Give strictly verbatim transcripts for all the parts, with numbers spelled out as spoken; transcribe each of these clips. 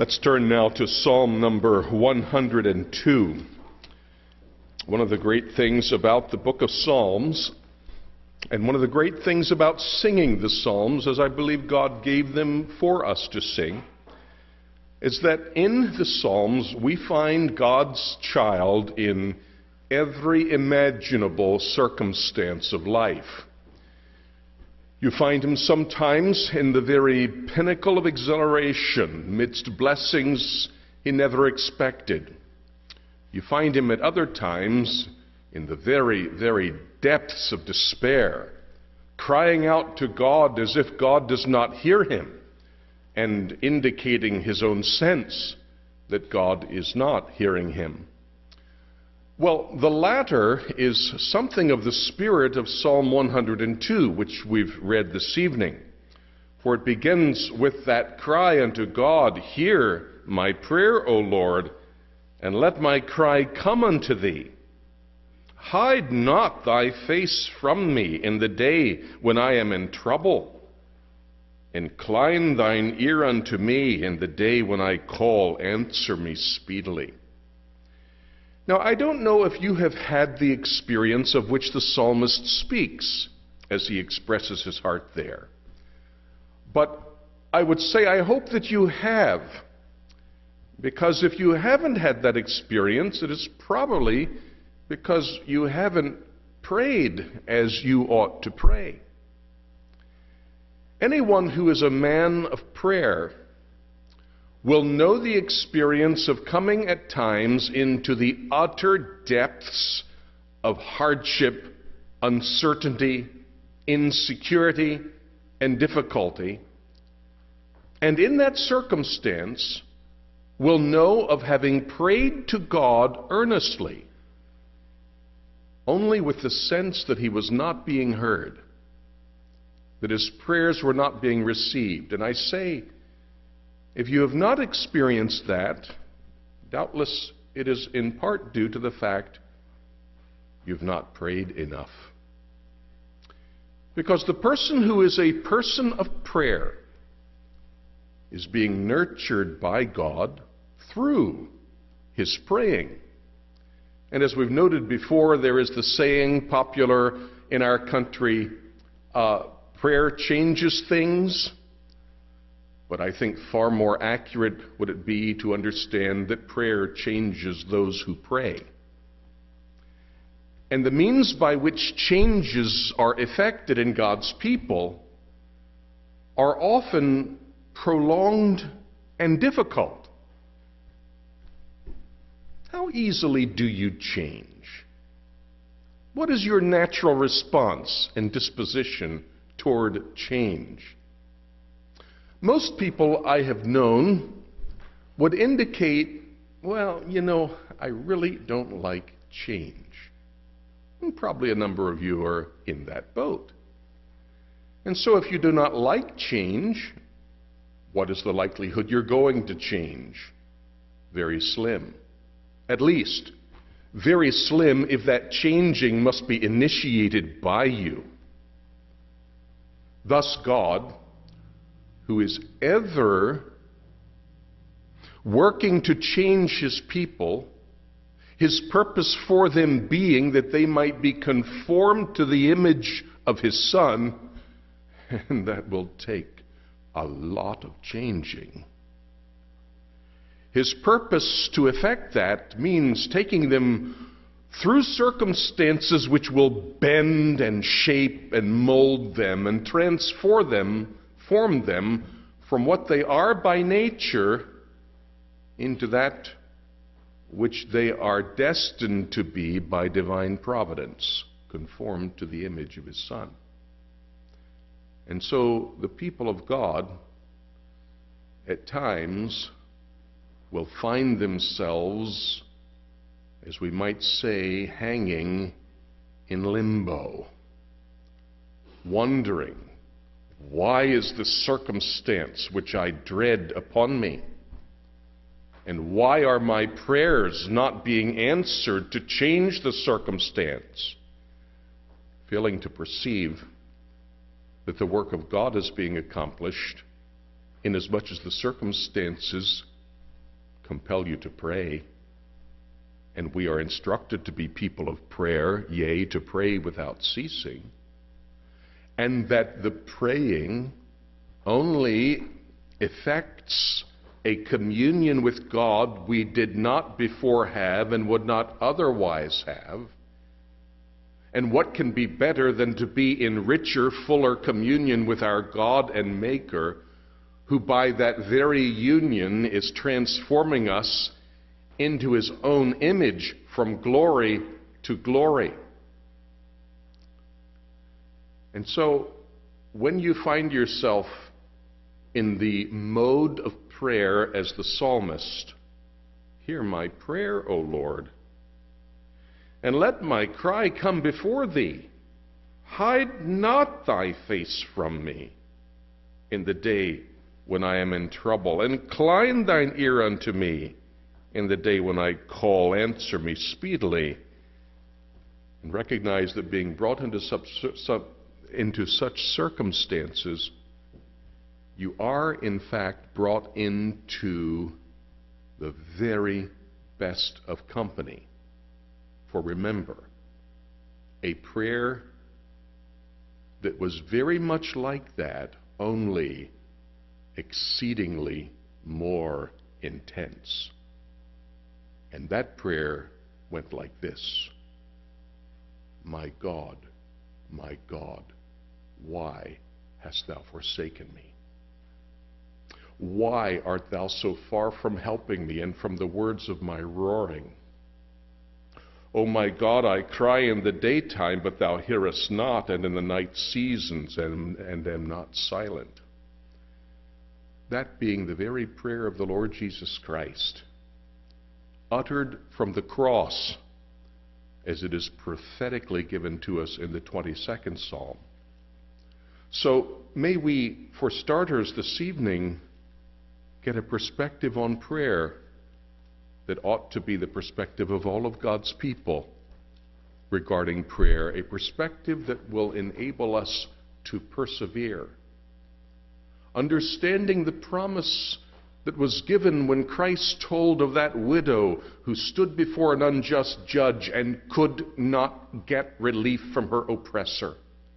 Let's turn now to Psalm number one hundred two. One of the great things about the book of Psalms, and one of the great things about singing the Psalms, as I believe God gave them for us to sing, is that in the Psalms we find God's child in every imaginable circumstance of life. You find him sometimes in the very pinnacle of exhilaration, amidst blessings he never expected. You find him at other times in the very, very depths of despair, crying out to God as if God does not hear him, and indicating his own sense that God is not hearing him. Well, the latter is something of the spirit of Psalm one hundred two, which we've read this evening. For it begins with that cry unto God, "Hear my prayer, O Lord, and let my cry come unto thee. Hide not thy face from me in the day when I am in trouble. Incline thine ear unto me in the day when I call, answer me speedily." Now, I don't know if you have had the experience of which the psalmist speaks as he expresses his heart there. But I would say I hope that you have, because if you haven't had that experience, it is probably because you haven't prayed as you ought to pray. Anyone who is a man of prayer will know the experience of coming at times into the utter depths of hardship, uncertainty, insecurity, and difficulty, and in that circumstance will know of having prayed to God earnestly, only with the sense that he was not being heard, that his prayers were not being received. And I say, if you have not experienced that, doubtless it is in part due to the fact you've not prayed enough. Because the person who is a person of prayer is being nurtured by God through his praying. And as we've noted before, there is the saying popular in our country, uh, prayer changes things. But I think far more accurate would it be to understand that prayer changes those who pray. And the means by which changes are effected in God's people are often prolonged and difficult. How easily do you change? What is your natural response and disposition toward change? Most people I have known would indicate, well, you know, I really don't like change. And probably a number of you are in that boat. And so if you do not like change, what is the likelihood you're going to change? Very slim. At least, very slim if that changing must be initiated by you. Thus God, who is ever working to change his people, his purpose for them being that they might be conformed to the image of his Son, and that will take a lot of changing. His purpose to effect that means taking them through circumstances which will bend and shape and mold them and transform them form them from what they are by nature into that which they are destined to be by divine providence, conformed to the image of his Son. And so the people of God at times will find themselves, as we might say, hanging in limbo, wondering, why is this circumstance which I dread upon me? And why are my prayers not being answered to change the circumstance? Failing to perceive that the work of God is being accomplished inasmuch as the circumstances compel you to pray. And we are instructed to be people of prayer, yea, to pray without ceasing. And that the praying only effects a communion with God we did not before have and would not otherwise have. And what can be better than to be in richer, fuller communion with our God and Maker, who by that very union is transforming us into his own image from glory to glory. And so, when you find yourself in the mode of prayer as the psalmist, hear my prayer, O Lord, and let my cry come before thee. Hide not thy face from me in the day when I am in trouble. Incline thine ear unto me in the day when I call. Answer me speedily. And recognize that being brought into, sub, sub, into such circumstances, you are in fact brought into the very best of company. For remember, a prayer that was very much like that, only exceedingly more intense. And that prayer went like this: My God, my God, why hast thou forsaken me? Why art thou so far from helping me and from the words of my roaring? O my God, I cry in the daytime, but thou hearest not, and in the night seasons, and, and am not silent. That being the very prayer of the Lord Jesus Christ, uttered from the cross, as it is prophetically given to us in the twenty-second Psalm. So may we, for starters this evening, get a perspective on prayer that ought to be the perspective of all of God's people regarding prayer, a perspective that will enable us to persevere. Understanding the promise that was given when Christ told of that widow who stood before an unjust judge and could not get relief from her oppressor.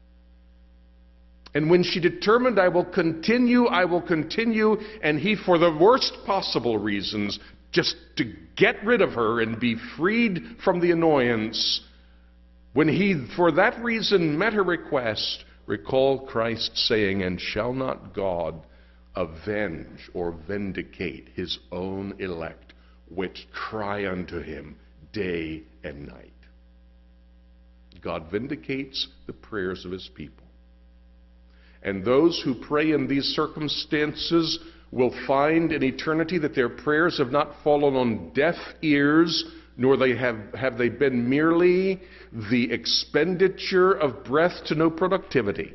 And when she determined, I will continue, I will continue, and he, for the worst possible reasons, just to get rid of her and be freed from the annoyance, when he, for that reason, met her request, recall Christ saying, and shall not God avenge or vindicate his own elect, which cry unto him day and night? God vindicates the prayers of his people. And those who pray in these circumstances will find in eternity that their prayers have not fallen on deaf ears, nor they have, have they been merely the expenditure of breath to no productivity.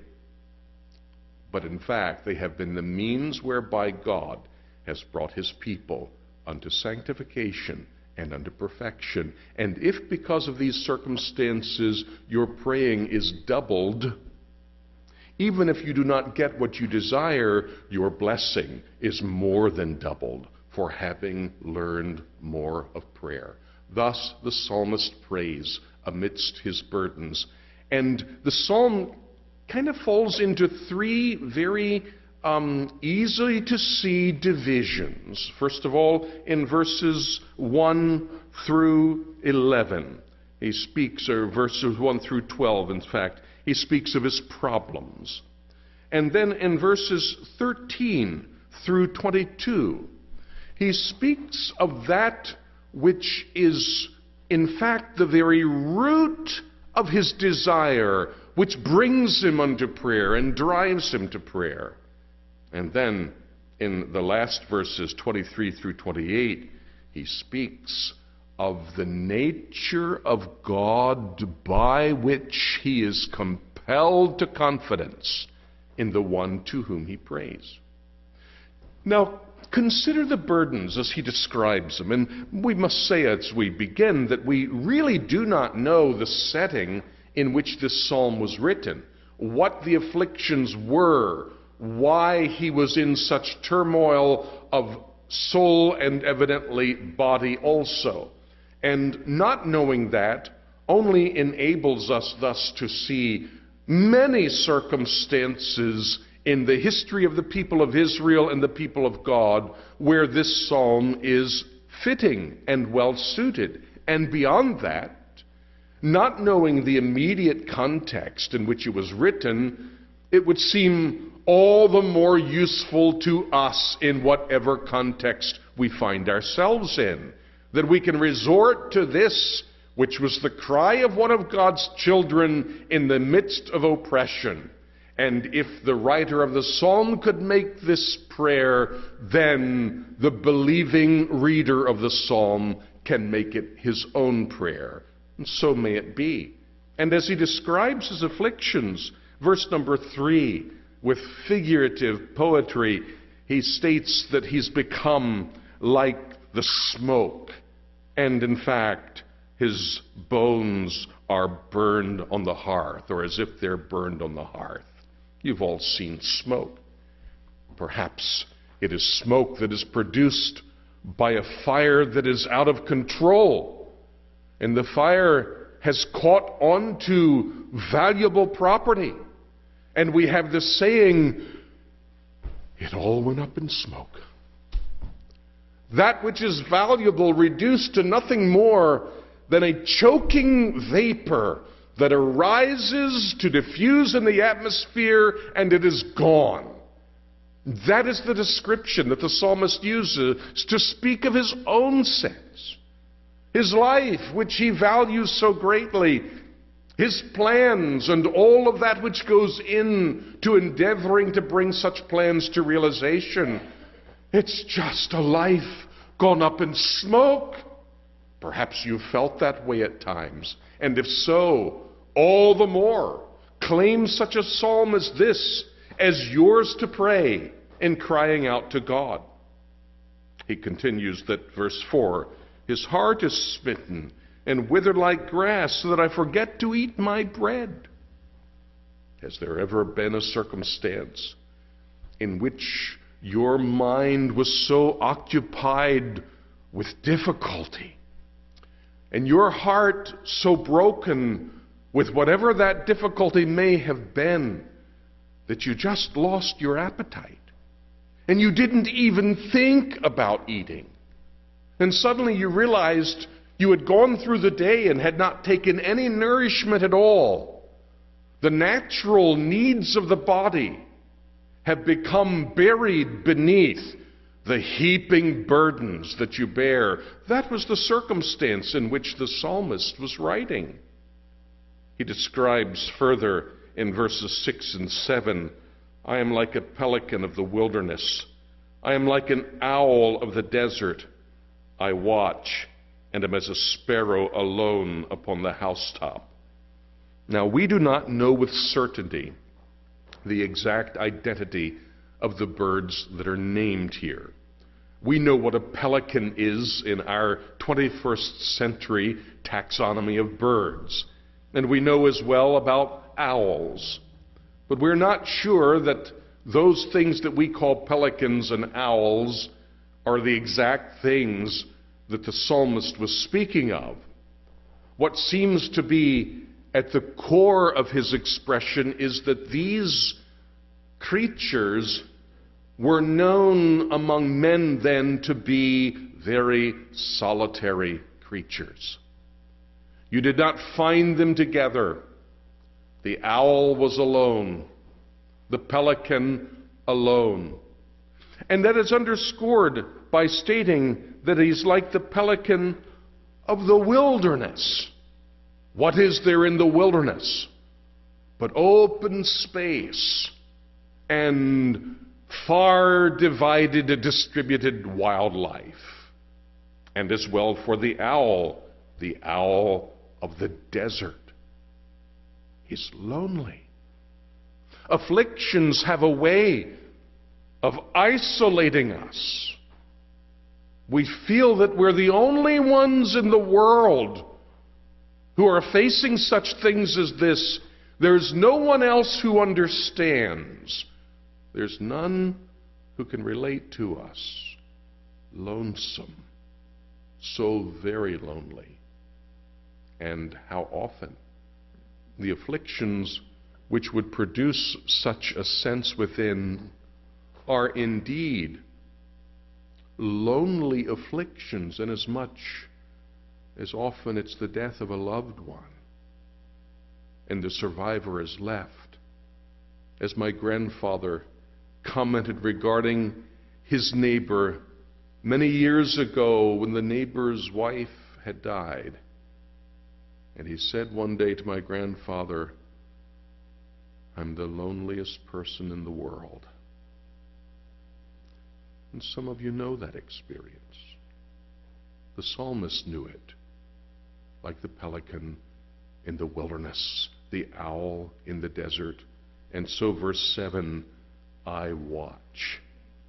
But in fact, they have been the means whereby God has brought his people unto sanctification and unto perfection. And if because of these circumstances your praying is doubled, even if you do not get what you desire, your blessing is more than doubled for having learned more of prayer. Thus the psalmist prays amidst his burdens. And the psalm kind of falls into three very um, easily to see divisions. First of all, in verses one through eleven, he speaks, or verses one through twelve, in fact, he speaks of his problems. And then in verses thirteen through twenty-two, he speaks of that which is, in fact, the very root of his desire, which brings him unto prayer and drives him to prayer. And then in the last verses, twenty-three through twenty-eight, he speaks of the nature of God by which he is compelled to confidence in the one to whom he prays. Now, consider the burdens as he describes them. And we must say as we begin that we really do not know the setting in which this psalm was written, what the afflictions were, why he was in such turmoil of soul and evidently body also. And not knowing that only enables us thus to see many circumstances in the history of the people of Israel and the people of God where this psalm is fitting and well suited. And beyond that, not knowing the immediate context in which it was written, it would seem all the more useful to us in whatever context we find ourselves in, that we can resort to this, which was the cry of one of God's children in the midst of oppression. And if the writer of the psalm could make this prayer, then the believing reader of the psalm can make it his own prayer. And so may it be. And as he describes his afflictions, verse number three, with figurative poetry, he states that he's become like the smoke. And in fact, his bones are burned on the hearth, or as if they're burned on the hearth. You've all seen smoke. Perhaps it is smoke that is produced by a fire that is out of control. And the fire has caught on to valuable property. And we have the saying, it all went up in smoke. That which is valuable reduced to nothing more than a choking vapor that arises to diffuse in the atmosphere, and it is gone. That is the description that the psalmist uses to speak of his own sins, his life, which he values so greatly, his plans, and all of that which goes into endeavoring to bring such plans to realization. It's just a life gone up in smoke. Perhaps you've felt that way at times, and if so, all the more claim such a psalm as this as yours to pray in crying out to God. He continues that verse four, his heart is smitten and withered like grass, so that I forget to eat my bread. Has there ever been a circumstance in which your mind was so occupied with difficulty, and your heart so broken with whatever that difficulty may have been, that you just lost your appetite, and you didn't even think about eating? And suddenly you realized you had gone through the day and had not taken any nourishment at all. The natural needs of the body have become buried beneath the heaping burdens that you bear. That was the circumstance in which the psalmist was writing. He describes further in verses six and seven, I am like a pelican of the wilderness. I am like an owl of the desert. I watch and am as a sparrow alone upon the housetop. Now, we do not know with certainty the exact identity of the birds that are named here. We know what a pelican is in our twenty-first century taxonomy of birds. And we know as well about owls. But we're not sure that those things that we call pelicans and owls are the exact things that the psalmist was speaking of. What seems to be at the core of his expression is that these creatures were known among men then to be very solitary creatures. You did not find them together. The owl was alone, the pelican alone. And that is underscored by stating that he's like the pelican of the wilderness. What is there in the wilderness but open space and far divided and distributed wildlife? And as well for the owl, the owl of the desert is lonely. Afflictions have a way of isolating us. We feel that we're the only ones in the world who are facing such things as this. There's no one else who understands. There's none who can relate to us. lonesome, so very lonely. And how often the afflictions which would produce such a sense within are indeed lonely afflictions, inasmuch as often it's the death of a loved one, and the survivor is left. As my grandfather commented regarding his neighbor many years ago when the neighbor's wife had died, and he said one day to my grandfather, "I'm the loneliest person in the world." And some of you know that experience. The psalmist knew it, like the pelican in the wilderness, the owl in the desert. And so verse seven, I watch.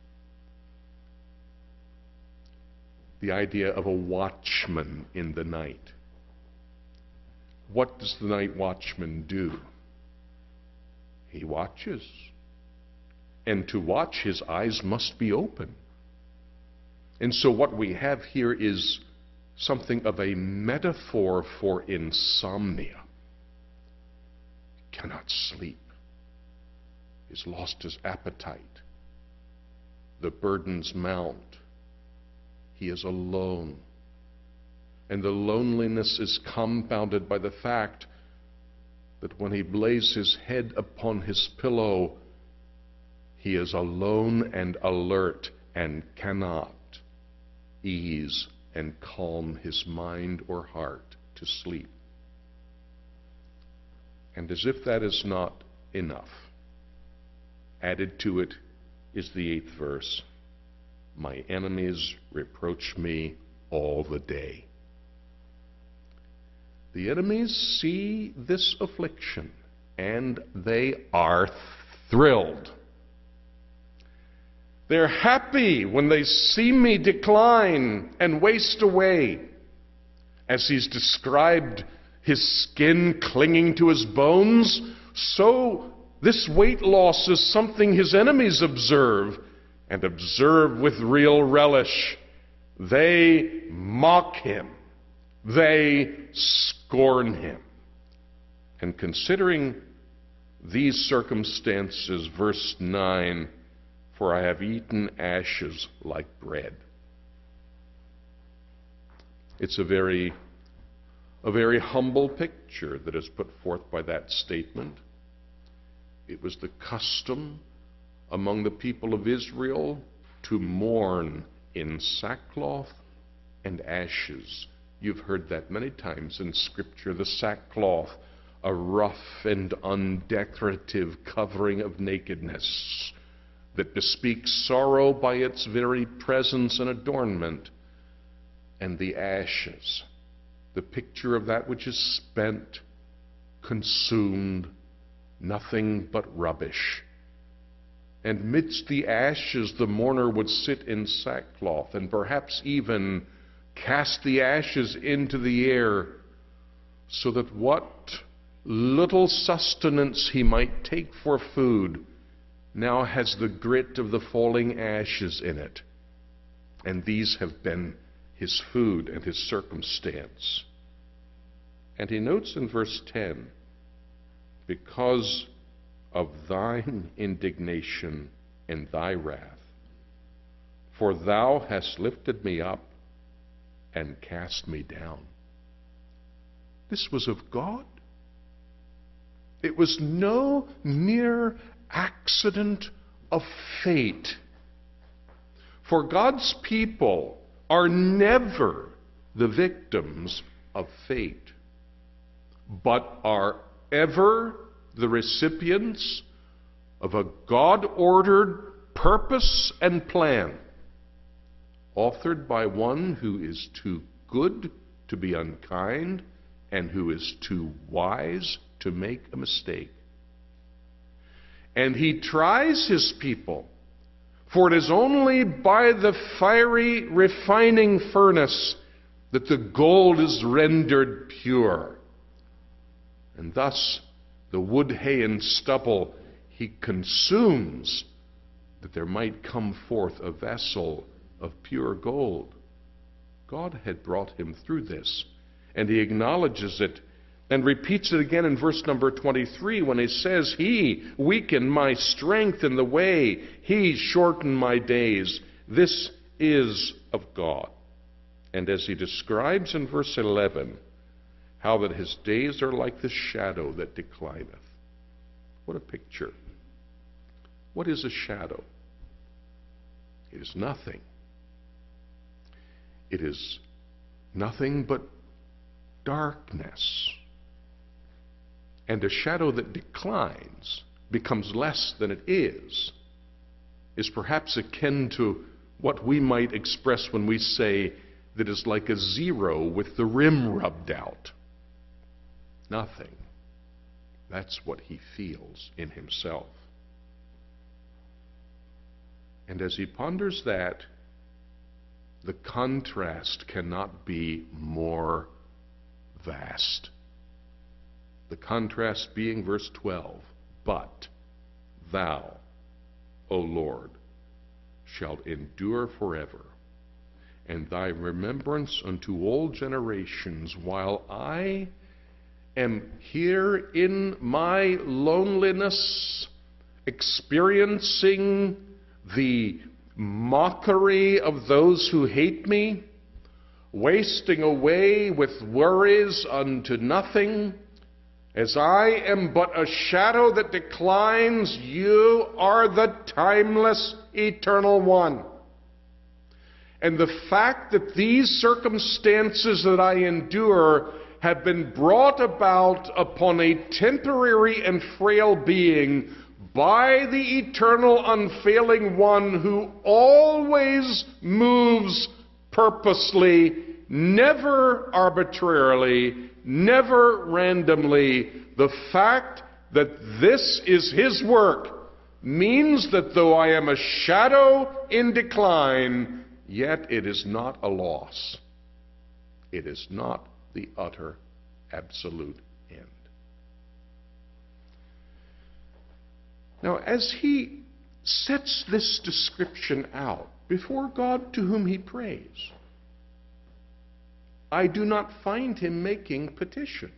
The idea of a watchman in the night. What does the night watchman do? He watches. And to watch, his eyes must be open. And so what we have here is something of a metaphor for insomnia. He cannot sleep. He's lost his appetite. The burdens mount. He is alone. And the loneliness is compounded by the fact that when he lays his head upon his pillow, he is alone and alert and cannot ease and calm his mind or heart to sleep. And as if that is not enough, added to it is the eighth verse. My enemies reproach me all the day. The enemies see this affliction and they are thrilled. They're happy when they see me decline and waste away. As he's described his skin clinging to his bones, so this weight loss is something his enemies observe, and observe with real relish. They mock him. They scorn him. And considering these circumstances, verse nine, for I have eaten ashes like bread. It's a very, a very humble picture that is put forth by that statement. It was the custom among the people of Israel to mourn in sackcloth and ashes. You've heard that many times in Scripture. The sackcloth, a rough and undecorative covering of nakedness that bespeaks sorrow by its very presence and adornment. And the ashes, the picture of that which is spent, consumed, nothing but rubbish. And midst the ashes the mourner would sit in sackcloth and perhaps even cast the ashes into the air, so that what little sustenance he might take for food now has the grit of the falling ashes in it. And these have been his food and his circumstance. And he notes in verse ten, because of thine indignation and thy wrath, for thou hast lifted me up and cast me down. This was of God. It was no mere accident of fate. For God's people are never the victims of fate, but are ever the recipients of a God-ordered purpose and plan, authored by one who is too good to be unkind and who is too wise to make a mistake. And he tries his people, for it is only by the fiery refining furnace that the gold is rendered pure. And thus the wood, hay, and stubble he consumes, that there might come forth a vessel of pure gold. God had brought him through this, and he acknowledges it and repeats it again in verse number twenty-three when he says, He weakened my strength in the way, He shortened my days. This is of God. And as he describes in verse eleven, how that his days are like the shadow that declineth. What a picture. What is a shadow? It is nothing. It is nothing but darkness. And a shadow that declines, becomes less than it is, is perhaps akin to what we might express when we say that is like a zero with the rim rubbed out. Nothing. That's what he feels in himself. And as he ponders that, the contrast cannot be more vast. The contrast being verse twelve, But thou, O Lord, shalt endure forever, and thy remembrance unto all generations, while I am here in my loneliness, experiencing the mockery of those who hate me, wasting away with worries unto nothing. As I am but a shadow that declines, you are the timeless, eternal one. And the fact that these circumstances that I endure have been brought about upon a temporary and frail being by the eternal, unfailing one who always moves purposely, never arbitrarily, never randomly. The fact that this is his work means that though I am a shadow in decline, yet it is not a loss. It is not the utter, absolute end. Now, as he sets this description out before God to whom he prays, I do not find him making petitions.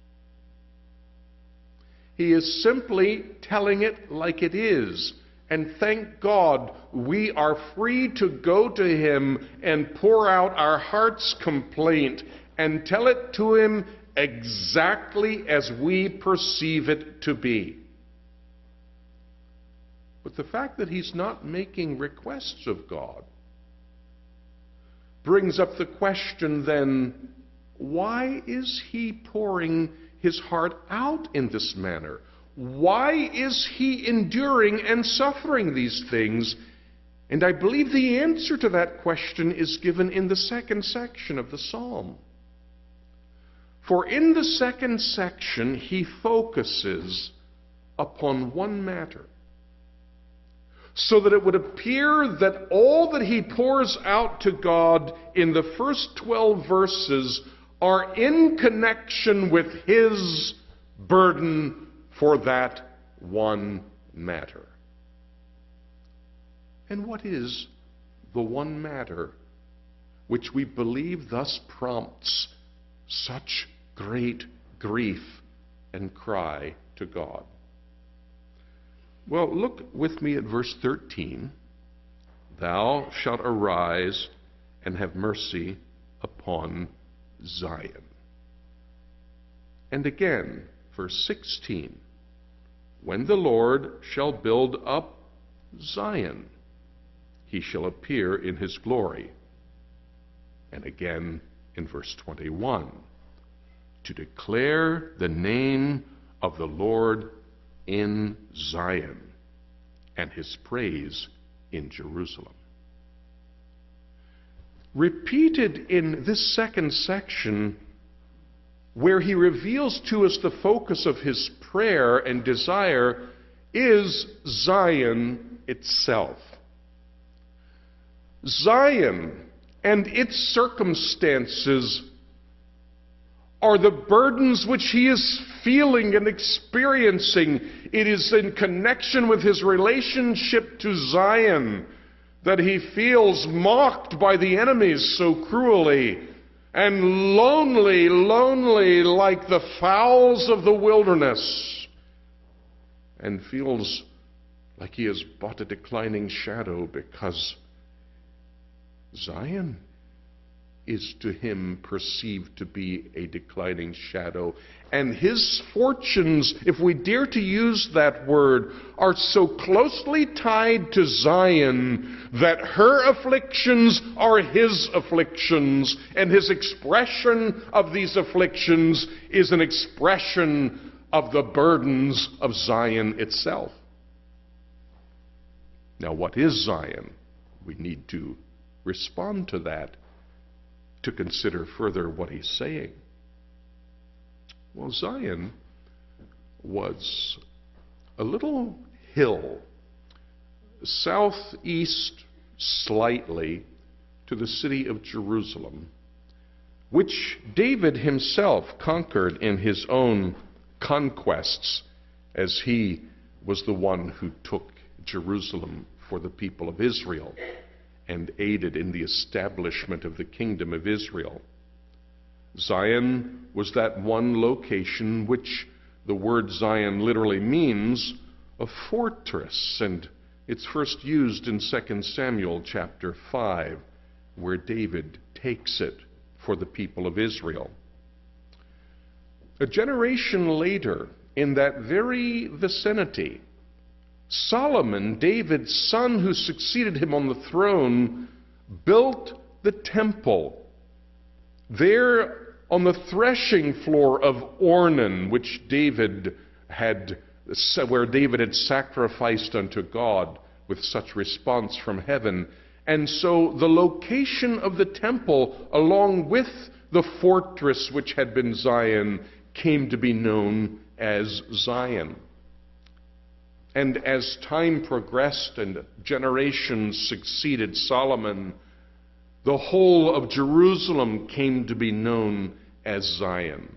He is simply telling it like it is. And thank God we are free to go to him and pour out our heart's complaint and tell it to him exactly as we perceive it to be. But the fact that he's not making requests of God brings up the question then, why is he pouring his heart out in this manner? Why is he enduring and suffering these things? And I believe the answer to that question is given in the second section of the psalm. For in the second section, he focuses upon one matter, so that it would appear that all that he pours out to God in the first twelve verses are in connection with his burden for that one matter. And what is the one matter which we believe thus prompts such great grief and cry to God? Well, look with me at verse thirteen. Thou shalt arise and have mercy upon Zion. And again, verse sixteen. When the Lord shall build up Zion, he shall appear in his glory. And again in verse twenty-one. To declare the name of the Lord in Zion, and his praise in Jerusalem. Repeated in this second section, where he reveals to us the focus of his prayer and desire, is Zion itself. Zion and its circumstances are the burdens which he is feeling and experiencing. It is in connection with his relationship to Zion that he feels mocked by the enemies so cruelly, and lonely, lonely like the fowls of the wilderness, and feels like he is but a declining shadow, because Zion is to him perceived to be a declining shadow. And his fortunes, if we dare to use that word, are so closely tied to Zion that her afflictions are his afflictions, and his expression of these afflictions is an expression of the burdens of Zion itself. Now, what is Zion? We need to respond to that, to consider further what he's saying. Well, Zion was a little hill southeast slightly to the city of Jerusalem, which David himself conquered in his own conquests, as he was the one who took Jerusalem for the people of Israel and aided in the establishment of the kingdom of Israel. Zion was that one location which the word Zion literally means a fortress, and it's first used in Second Samuel chapter five, where David takes it for the people of Israel. A generation later, in that very vicinity, Solomon, David's son who succeeded him on the throne, built the temple there on the threshing floor of Ornan, which David had, where David had sacrificed unto God with such response from heaven. And so the location of the temple, along with the fortress which had been Zion, came to be known as Zion. And as time progressed and generations succeeded Solomon, the whole of Jerusalem came to be known as Zion.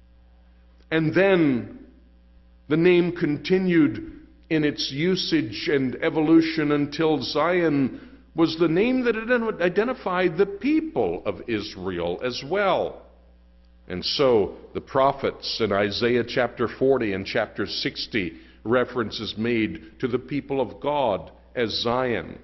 And then the name continued in its usage and evolution until Zion was the name that identified the people of Israel as well. And so the prophets in Isaiah chapter forty and chapter sixty, references made to the people of God as Zion.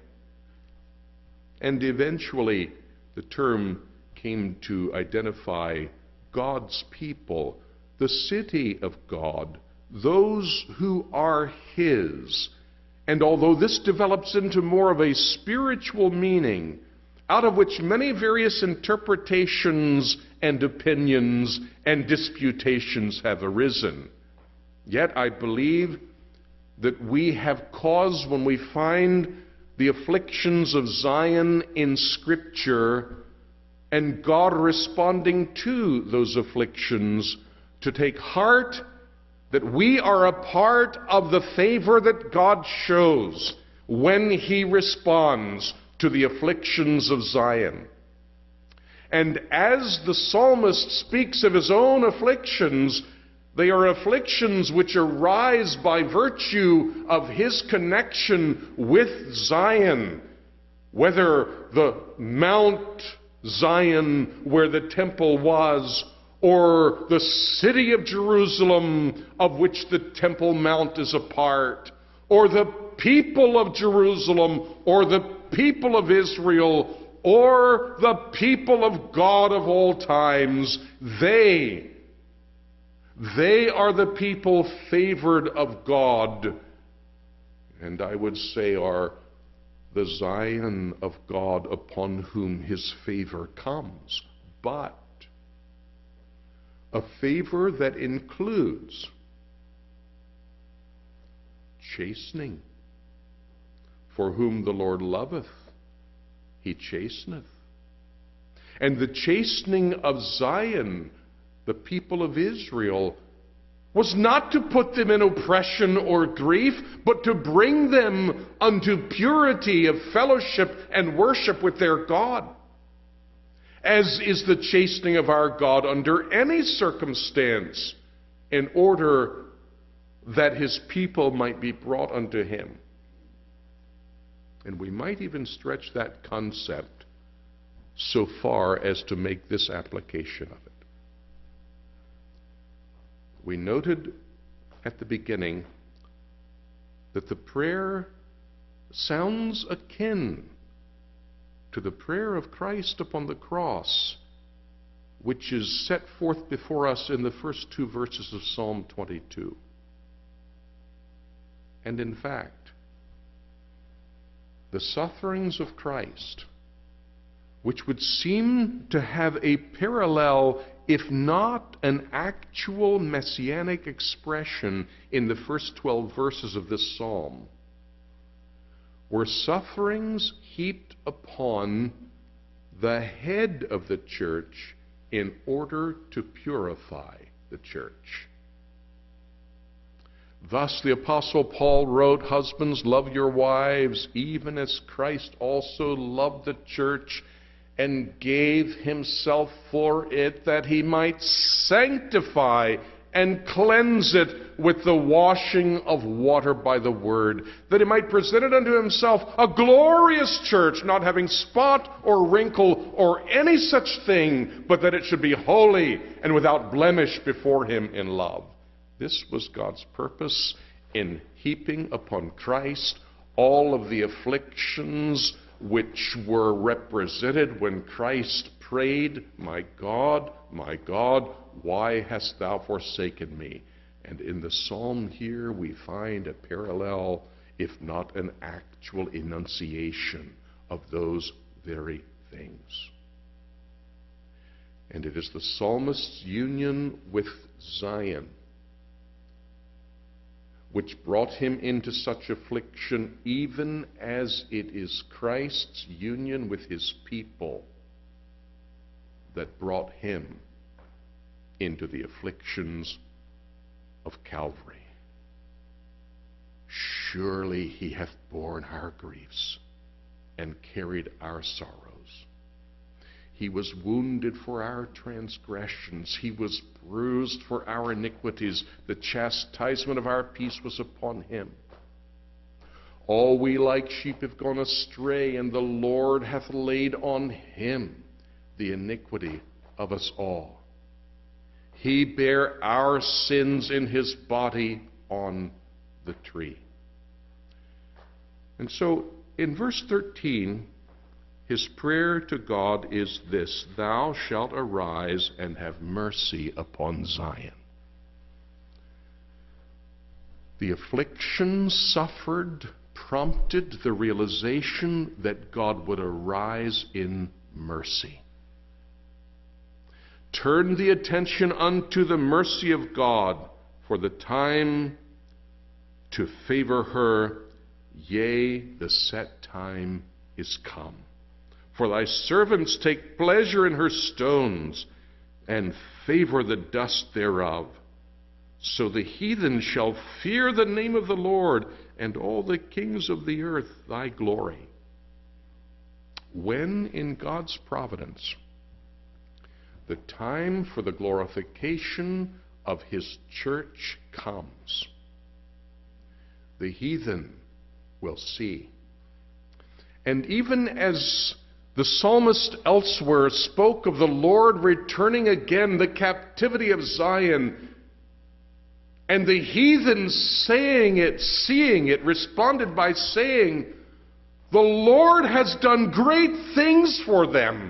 And eventually the term came to identify God's people, the city of God, those who are His. And although this develops into more of a spiritual meaning, out of which many various interpretations and opinions and disputations have arisen, yet I believe that we have cause, when we find the afflictions of Zion in Scripture and God responding to those afflictions, to take heart that we are a part of the favor that God shows when He responds to the afflictions of Zion. And as the psalmist speaks of his own afflictions, they are afflictions which arise by virtue of his connection with Zion, whether the Mount Zion where the temple was, or the city of Jerusalem of which the Temple Mount is a part, or the people of Jerusalem, or the people of Israel, or the people of God of all times. They They are the people favored of God, and I would say are the Zion of God upon whom His favor comes. But a favor that includes chastening. For whom the Lord loveth, He chasteneth. And the chastening of Zion, the people of Israel, was not to put them in oppression or grief, but to bring them unto purity of fellowship and worship with their God, as is the chastening of our God under any circumstance, in order that His people might be brought unto Him. And we might even stretch that concept so far as to make this application of it. We noted at the beginning that the prayer sounds akin to the prayer of Christ upon the cross, which is set forth before us in the first two verses of Psalm twenty-two. And in fact, the sufferings of Christ, which would seem to have a parallel, if not an actual messianic expression in the first twelve verses of this psalm, were sufferings heaped upon the head of the church in order to purify the church. Thus the Apostle Paul wrote, "Husbands, love your wives, even as Christ also loved the church and gave himself for it, that he might sanctify and cleanse it with the washing of water by the word, that he might present it unto himself a glorious church, not having spot or wrinkle or any such thing, but that it should be holy and without blemish before him in love." This was God's purpose in heaping upon Christ all of the afflictions which were represented when Christ prayed, "My God, my God, why hast thou forsaken me?" And in the psalm here we find a parallel, if not an actual enunciation of those very things. And it is the psalmist's union with Zion which brought him into such affliction, even as it is Christ's union with his people that brought him into the afflictions of Calvary. Surely he hath borne our griefs and carried our sorrows. He was wounded for our transgressions. He was bruised for our iniquities. The chastisement of our peace was upon him. All we like sheep have gone astray, and the Lord hath laid on him the iniquity of us all. He bare our sins in his body on the tree. And so in verse thirteen, his prayer to God is this: "Thou shalt arise and have mercy upon Zion." The affliction suffered prompted the realization that God would arise in mercy. Turn the attention unto the mercy of God, for the time to favor her, yea, the set time is come. For thy servants take pleasure in her stones, and favor the dust thereof. So the heathen shall fear the name of the Lord, and all the kings of the earth thy glory. When in God's providence the time for the glorification of his church comes, the heathen will see. And even as the psalmist elsewhere spoke of the Lord returning again, the captivity of Zion, and the heathen saying it, seeing it, responded by saying, "The Lord has done great things for them."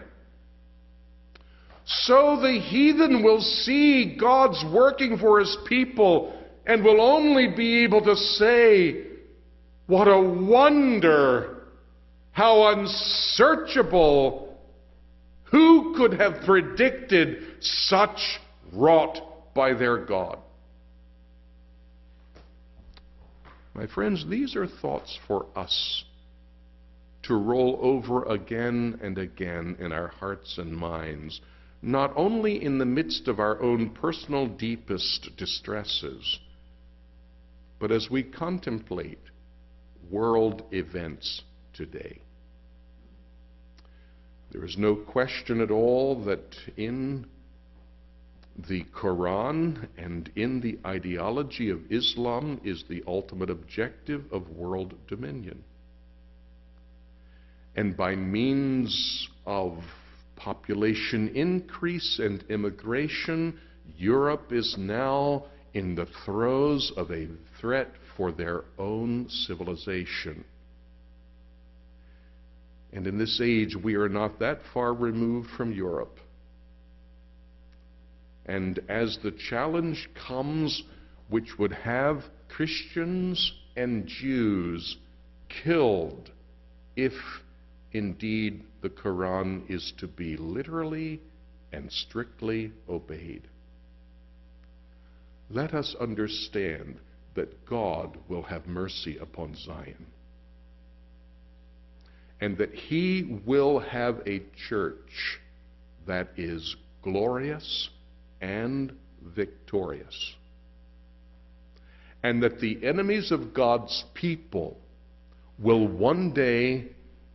So the heathen will see God's working for his people and will only be able to say, "What a wonder! How unsearchable! Who could have predicted such wrought by their God?" My friends, these are thoughts for us to roll over again and again in our hearts and minds, not only in the midst of our own personal deepest distresses, but as we contemplate world events today. There is no question at all that in the Quran and in the ideology of Islam is the ultimate objective of world dominion. And by means of population increase and immigration, Europe is now in the throes of a threat for their own civilization. And in this age, we are not that far removed from Europe. And as the challenge comes, which would have Christians and Jews killed if indeed the Quran is to be literally and strictly obeyed, let us understand that God will have mercy upon Zion, and that He will have a church that is glorious and victorious, and that the enemies of God's people will one day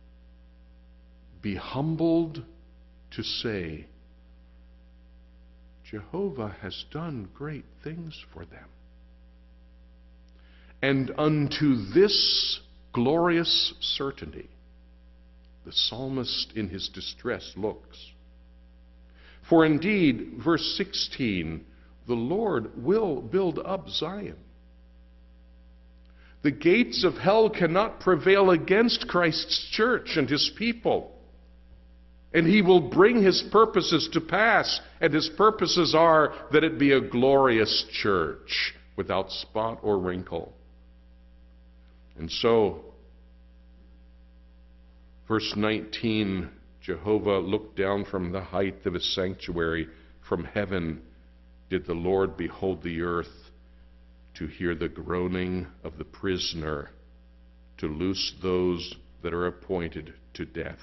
be humbled to say, Jehovah has done great things for them. And unto this glorious certainty, the psalmist in his distress looks. For indeed, verse sixteen, the Lord will build up Zion. The gates of hell cannot prevail against Christ's church and His people. And He will bring His purposes to pass, and His purposes are that it be a glorious church without spot or wrinkle. And so, verse nineteen, Jehovah looked down from the height of His sanctuary. From heaven did the Lord behold the earth, to hear the groaning of the prisoner, to loose those that are appointed to death.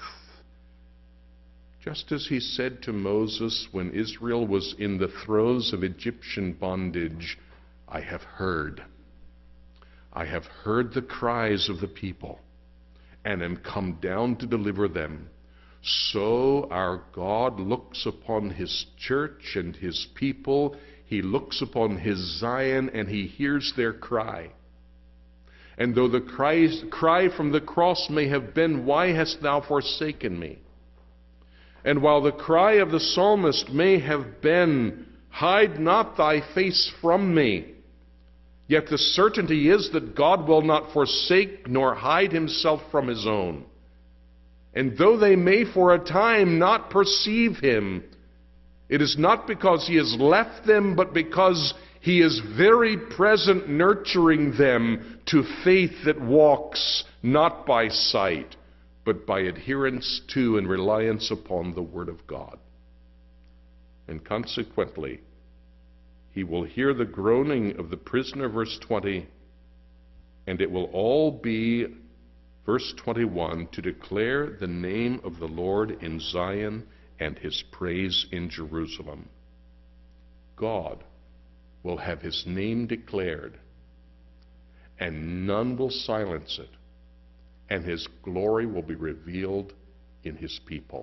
Just as He said to Moses when Israel was in the throes of Egyptian bondage, I have heard. I have heard the cries of the people, and am come down to deliver them. So our God looks upon His church and His people. He looks upon His Zion, and He hears their cry. And though the cry, cry from the cross may have been, why hast thou forsaken me? And while the cry of the psalmist may have been, hide not thy face from me, yet the certainty is that God will not forsake nor hide Himself from His own. And though they may for a time not perceive Him, it is not because He has left them, but because He is very present, nurturing them to faith that walks not by sight, but by adherence to and reliance upon the Word of God. And consequently, He will hear the groaning of the prisoner, verse twenty, and it will all be, verse twenty-one, to declare the name of the Lord in Zion and His praise in Jerusalem. God will have His name declared, and none will silence it, and His glory will be revealed in His people.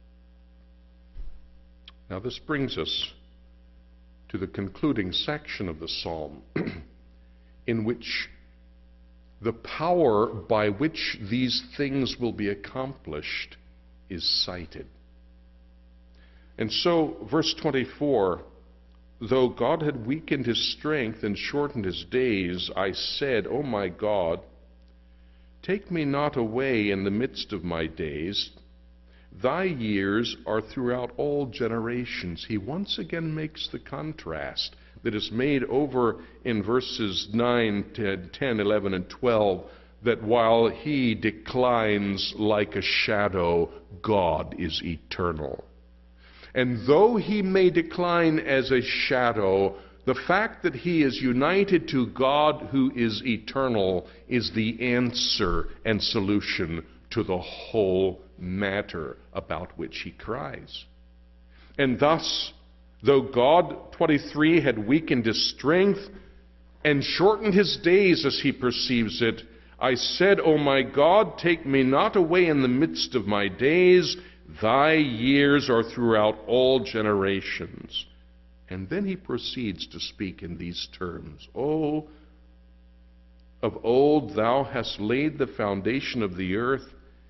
Now this brings us to the concluding section of the psalm, in which the power by which these things will be accomplished is cited. And so, verse twenty-four, though God had weakened His strength and shortened His days, I said, O my God, take me not away in the midst of my days. Thy years are throughout all generations. He once again makes the contrast that is made over in verses nine, ten, eleven, and twelve, that while He declines like a shadow, God is eternal. And though He may decline as a shadow, the fact that He is united to God who is eternal is the answer and solution to the whole matter about which He cries. And thus, though God, twenty-three, had weakened His strength and shortened His days as He perceives it, I said, O my God, take me not away in the midst of my days. Thy years are throughout all generations. And then He proceeds to speak in these terms. O, of old thou hast laid the foundation of the earth,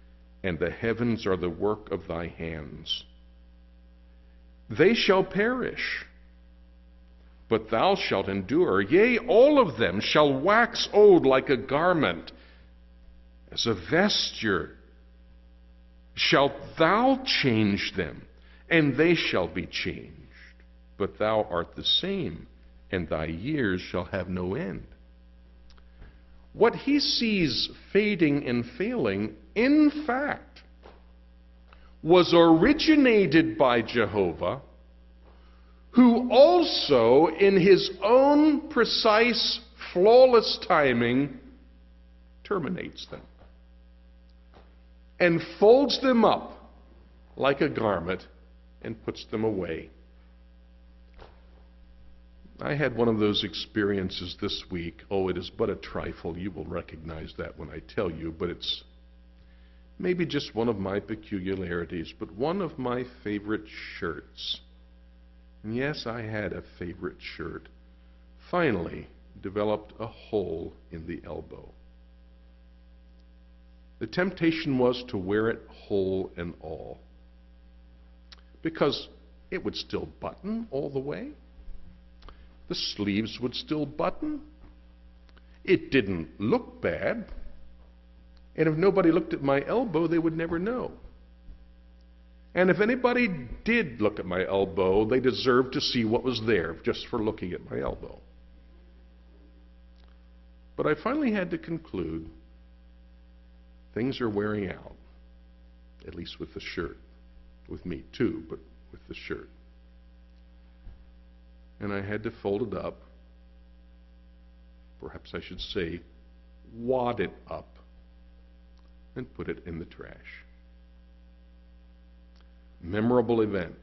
and the heavens are the work of thy hands. They shall perish, but thou shalt endure. Yea, all of them shall wax old like a garment. As a vesture shalt thou change them, and they shall be changed. But thou art the same, and thy years shall have no end. What he sees fading and failing, in fact, was originated by Jehovah, who also, in his own precise, flawless timing, terminates them and folds them up like a garment and puts them away. I had one of those experiences this week. Oh, it is but a trifle. You will recognize that when I tell you, but it's maybe just one of my peculiarities, but one of my favorite shirts. And yes, I had a favorite shirt. Finally developed a hole in the elbow. The temptation was to wear it whole and all, because it would still button all the way. The sleeves would still button. It didn't look bad. And if nobody looked at my elbow, they would never know. And if anybody did look at my elbow, they deserved to see what was there just for looking at my elbow. But I finally had to conclude things are wearing out, at least with the shirt. With me too, but with the shirt. And I had to fold it up. Perhaps I should say, wad it up and put it in the trash. Memorable event.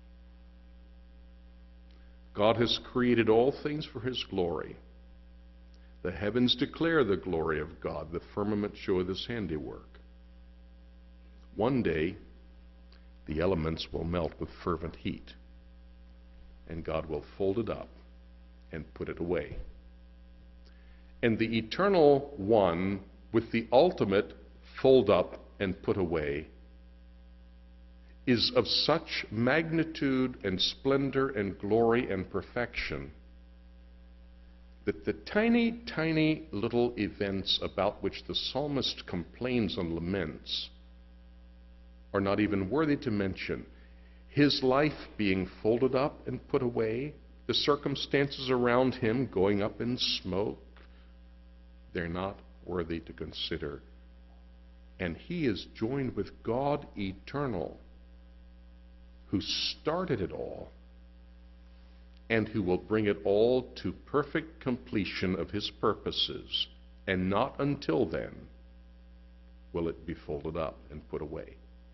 God has created all things for his glory. The heavens declare the glory of God. The firmament showeth his handiwork. One day, the elements will melt with fervent heat, and God will fold it up and put it away. And the eternal one, with the ultimate fold up and put away, is of such magnitude and splendor and glory and perfection that the tiny, tiny little events about which the psalmist complains and laments are not even worthy to mention. His life being folded up and put away, the circumstances around him going up in smoke, they're not worthy to consider. And he is joined with God eternal, who started it all and who will bring it all to perfect completion of his purposes, and not until then will it be folded up and put away.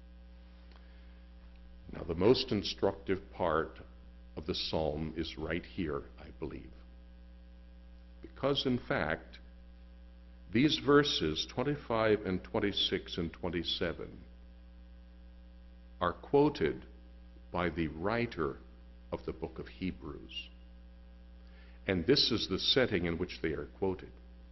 Now, the most instructive part of the psalm is right here, I believe. Because, in fact, these verses, twenty-five and twenty-six and twenty-seven, are quoted by the writer of the book of Hebrews. And this is the setting in which they are quoted.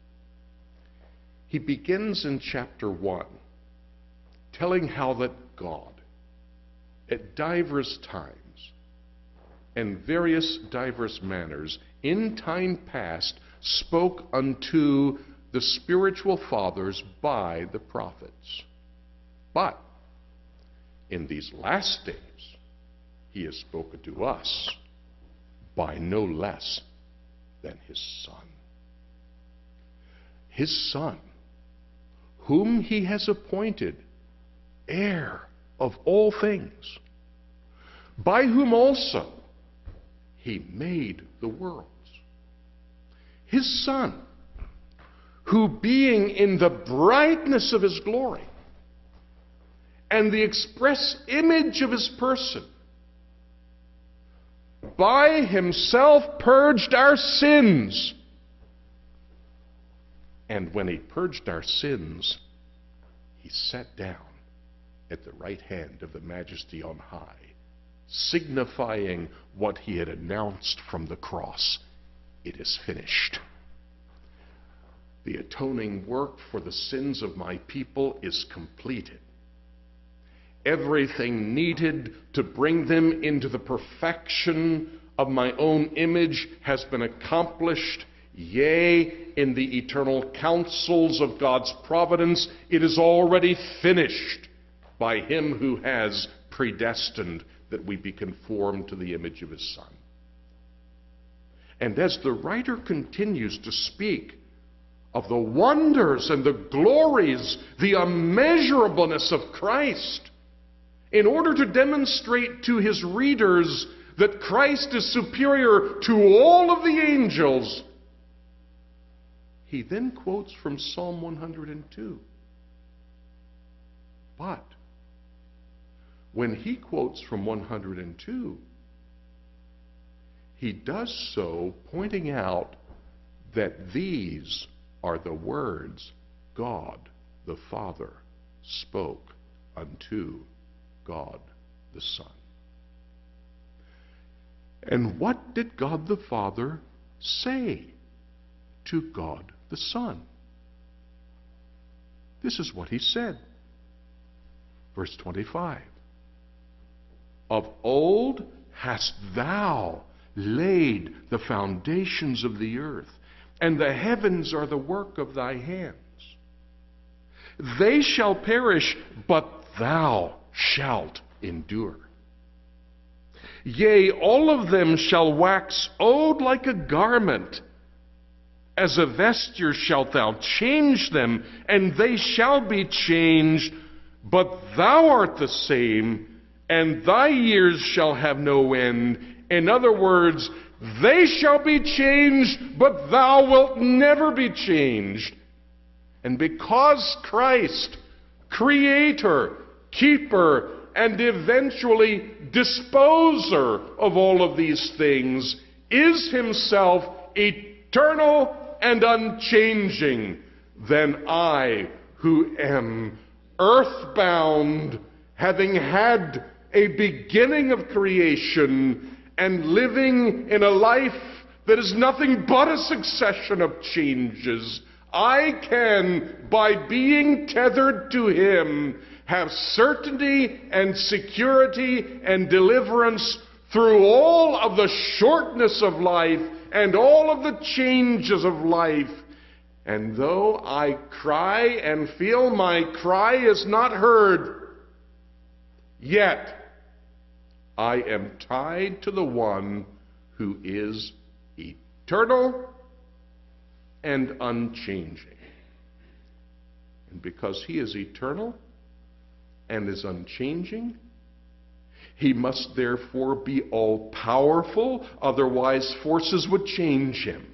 He begins in chapter one, telling how that God, at divers times and various diverse manners, in time past, spoke unto the spiritual fathers by the prophets. But in these last days, he has spoken to us by no less than his Son. His Son, whom he has appointed heir of all things, by whom also he made the worlds. His Son, who being in the brightness of his glory and the express image of his person, by himself purged our sins. And when he purged our sins, he sat down at the right hand of the Majesty on high, signifying what he had announced from the cross: it is finished. The atoning work for the sins of my people is completed. Everything needed to bring them into the perfection of my own image has been accomplished. Yea, in the eternal counsels of God's providence, it is already finished by Him who has predestined that we be conformed to the image of His Son. And as the writer continues to speak of the wonders and the glories, the immeasurableness of Christ, in order to demonstrate to his readers that Christ is superior to all of the angels, he then quotes from Psalm one hundred two. But when he quotes from one hundred two, he does so pointing out that these are the words God the Father spoke unto God the Son. And what did God the Father say to God the Son? This is what he said. Verse twenty-five. Of old hast thou laid the foundations of the earth, and the heavens are the work of thy hands. They shall perish, but thou shalt endure. Yea, all of them shall wax old like a garment. As a vesture shalt thou change them, and they shall be changed, but thou art the same, and thy years shall have no end. In other words, they shall be changed, but thou wilt never be changed. And because Christ, Creator, Keeper, and eventually disposer of all of these things, is himself eternal and unchanging, then I, who am earthbound, having had a beginning of creation and living in a life that is nothing but a succession of changes, I can, by being tethered to him, have certainty and security and deliverance through all of the shortness of life and all of the changes of life. And though I cry and feel my cry is not heard, yet I am tied to the one who is eternal and unchanging. And because he is eternal and is unchanging, he must therefore be all-powerful, otherwise forces would change him.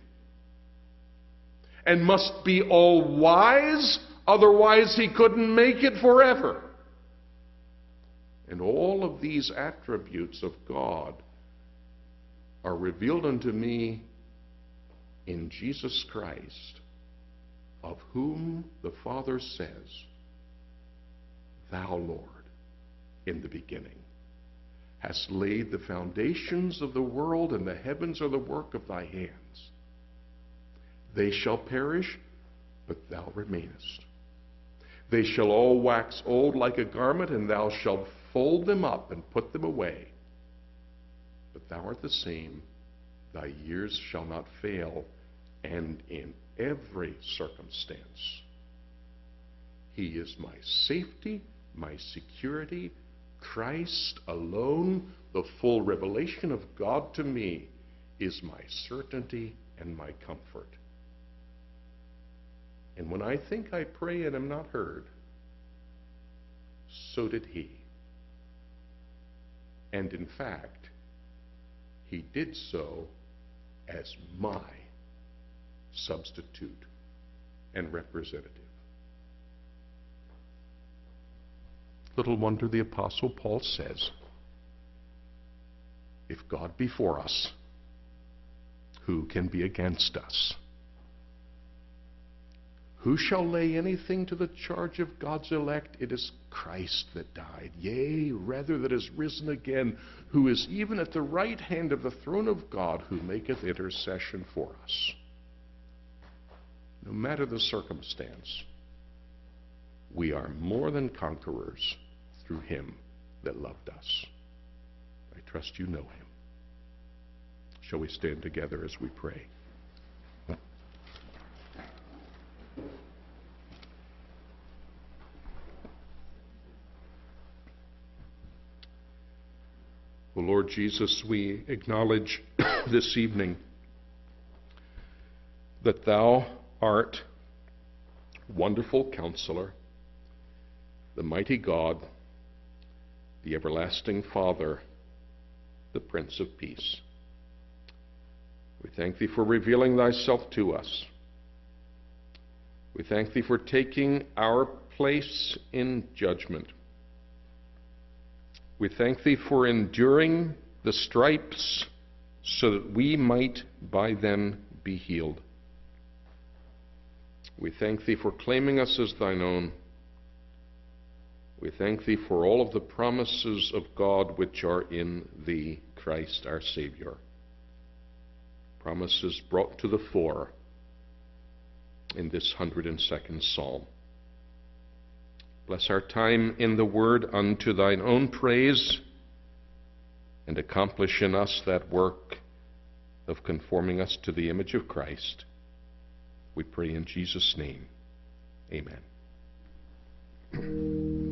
And must be all-wise, otherwise he couldn't make it forever. And all of these attributes of God are revealed unto me in Jesus Christ, of whom the Father says, Thou, Lord, in the beginning, hast laid the foundations of the world, and the heavens are the work of thy hands. They shall perish, but thou remainest. They shall all wax old like a garment, and thou shalt fold them up and put them away. But thou art the same, thy years shall not fail, and in every circumstance he is my safety, my security. Christ alone, the full revelation of God to me, is my certainty and my comfort. And when I think I pray and am not heard, so did he. And in fact, he did so as my substitute and representative. Little wonder the Apostle Paul says, if God be for us, who can be against us? Who shall lay anything to the charge of God's elect? It is Christ that died, yea, rather that is risen again, who is even at the right hand of the throne of God, who maketh intercession for us. No matter the circumstance, we are more than conquerors through him that loved us. I trust you know him. Shall we stand together as we pray? O Lord Jesus, we acknowledge this evening that thou art wonderful Counselor, the mighty God, the everlasting Father, the Prince of Peace. We thank thee for revealing thyself to us. We thank thee for taking our place in judgment. We thank thee for enduring the stripes so that we might by them be healed. We thank thee for claiming us as thine own. We thank thee for all of the promises of God which are in thee, Christ our Savior. Promises brought to the fore in this one hundred second Psalm. Bless our time in the Word unto thine own praise, and accomplish in us that work of conforming us to the image of Christ. We pray in Jesus' name. Amen.